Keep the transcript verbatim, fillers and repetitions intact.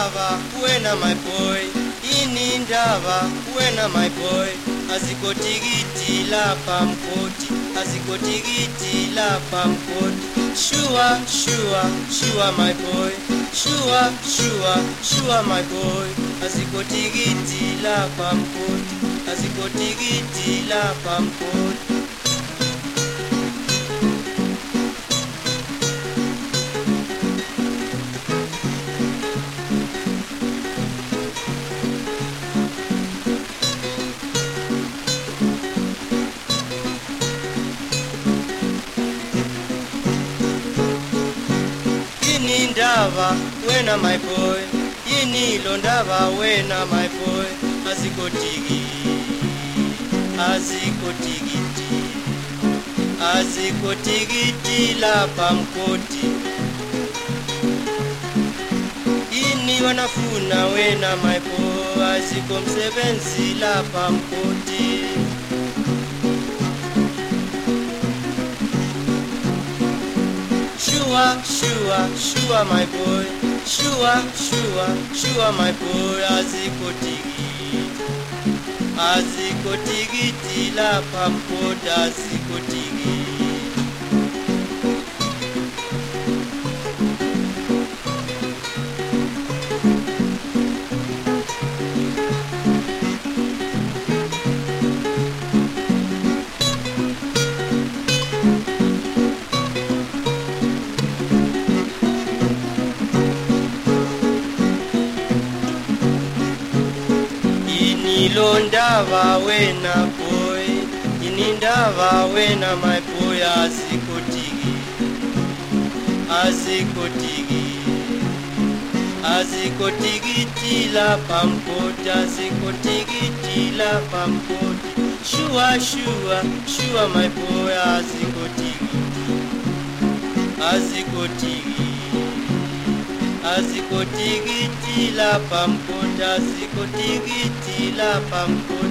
ndava wena my boy, ini ndava wena my boy. Azikotigiti lapha mkoti, azikotigiti lapha mkoti. Shua, shua, shua my boy, shua, shua, shua my boy. Azikotigiti lapha mkoti, azikotigiti lapha mkoti. Ini ndava wena my boy, ini lo ndava wena my boy. Azikotigi, azikotigiti, azikotigiti lapha mkoti. Ini wanafuna wena my boy, azikomsebenzi lapha mkoti. Shua, shua, shua my boy, shua, shua, shua my boy. Azikotigi, azikotigiti lapha mkoti, azikotigi. Ilo ndava wena boy, ini ndava wena my boy. Azikotigi, azikotigi, azikotigiti lapha mkoti, azikotigiti lapha mkoti. Shua, shua, shua my boy. Azikotigi, azikotigi, azikotigiti lapha mkoti, azikotigiti lapha mkoti.